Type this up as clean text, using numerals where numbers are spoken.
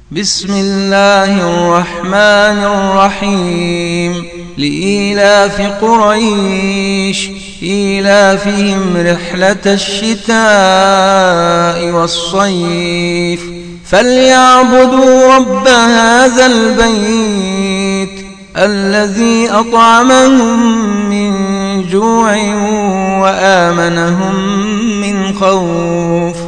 بسم الله الرحمن الرحيم لإيلاف قريش إيلافهم رحلة الشتاء والصيف فليعبدوا رب هذا البيت الذي أطعمهم من جوع وآمنهم من خوف